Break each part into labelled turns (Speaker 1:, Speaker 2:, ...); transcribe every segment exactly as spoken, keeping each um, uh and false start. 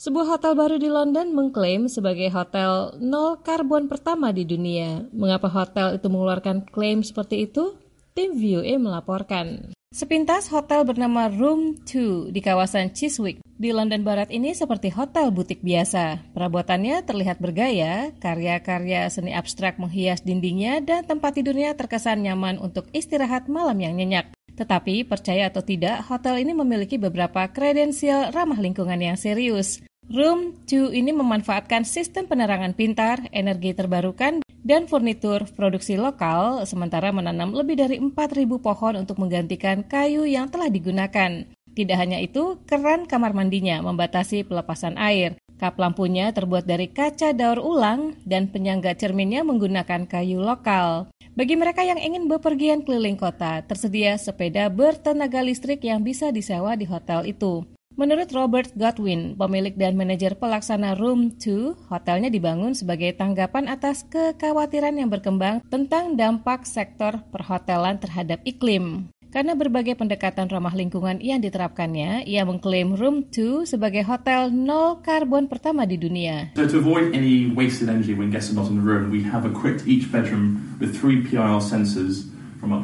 Speaker 1: Sebuah hotel baru di London mengklaim sebagai hotel nol karbon pertama di dunia. Mengapa hotel itu mengeluarkan klaim seperti itu? Tim V O A melaporkan. Sepintas hotel bernama Room dua di kawasan Chiswick di London Barat ini seperti hotel butik biasa. Perabotannya terlihat bergaya, karya-karya seni abstrak menghias dindingnya dan tempat tidurnya terkesan nyaman untuk istirahat malam yang nyenyak. Tetapi percaya atau tidak, hotel ini memiliki beberapa kredensial ramah lingkungan yang serius. Room dua ini memanfaatkan sistem penerangan pintar, energi terbarukan, dan furnitur produksi lokal, sementara menanam lebih dari empat ribu pohon untuk menggantikan kayu yang telah digunakan. Tidak hanya itu, keran kamar mandinya membatasi pelepasan air. Kap lampunya terbuat dari kaca daur ulang dan penyangga cerminnya menggunakan kayu lokal. Bagi mereka yang ingin bepergian keliling kota, tersedia sepeda bertenaga listrik yang bisa disewa di hotel itu. Menurut Robert Godwin, pemilik dan manajer pelaksana Room dua, hotelnya dibangun sebagai tanggapan atas kekhawatiran yang berkembang tentang dampak sektor perhotelan terhadap iklim. Karena berbagai pendekatan ramah lingkungan yang diterapkannya, ia mengklaim Room dua sebagai hotel nol karbon pertama di dunia.
Speaker 2: So to avoid any wasted energy when guests are not in the room, we have equipped each bedroom with three P I R sensors.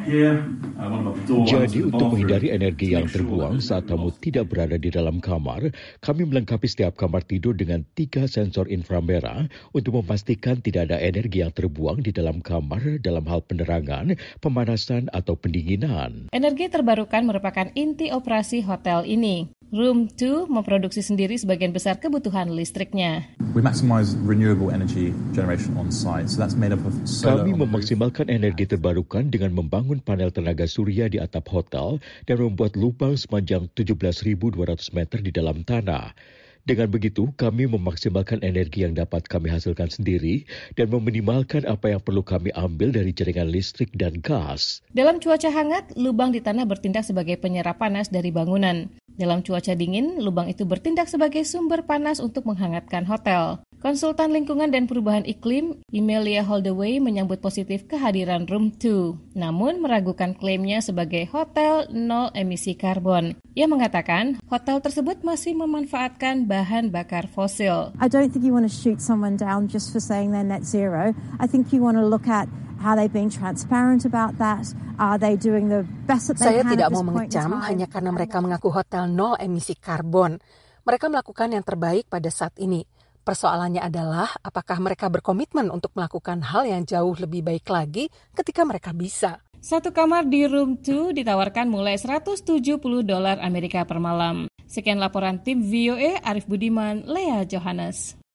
Speaker 3: Jadi untuk menghindari energi yang terbuang saat tamu tidak berada di dalam kamar, kami melengkapi setiap kamar tidur dengan tiga sensor inframerah untuk memastikan tidak ada energi yang terbuang di dalam kamar dalam hal penerangan, pemanasan atau pendinginan.
Speaker 1: Energi terbarukan merupakan inti operasi hotel ini. Room dua memproduksi sendiri sebagian besar kebutuhan listriknya.
Speaker 4: We maximize renewable energy generation on site. So that's made up of solar.
Speaker 3: Kami memaksimalkan energi terbarukan dengan membangun panel tenaga surya di atap hotel dan membuat lubang sepanjang tujuh belas ribu dua ratus meter di dalam tanah. Dengan begitu, kami memaksimalkan energi yang dapat kami hasilkan sendiri dan meminimalkan apa yang perlu kami ambil dari jaringan listrik dan gas.
Speaker 1: Dalam cuaca hangat, lubang di tanah bertindak sebagai penyerap panas dari bangunan. Dalam cuaca dingin, lubang itu bertindak sebagai sumber panas untuk menghangatkan hotel. Konsultan lingkungan dan perubahan iklim, Emilia Holdaway, menyambut positif kehadiran Room dua, namun meragukan klaimnya sebagai hotel nol emisi karbon. Ia mengatakan, hotel tersebut masih memanfaatkan bahan bakar fosil.
Speaker 5: I don't think you want to shoot someone down just for saying they're net zero. I think you want to look at how they've been transparent about that. Are they doing the best that they
Speaker 6: Saya
Speaker 5: can
Speaker 6: tidak
Speaker 5: at this
Speaker 6: mau
Speaker 5: point in
Speaker 6: mengecam
Speaker 5: time?
Speaker 6: hanya karena mereka mengaku hotel nol emisi karbon. Mereka melakukan yang terbaik pada saat ini. Persoalannya adalah apakah mereka berkomitmen untuk melakukan hal yang jauh lebih baik lagi ketika mereka bisa.
Speaker 1: Satu kamar di Room dua ditawarkan mulai seratus tujuh puluh dolar Amerika per malam. Sekian laporan tim V O A, Arif Budiman, Lea Johannes.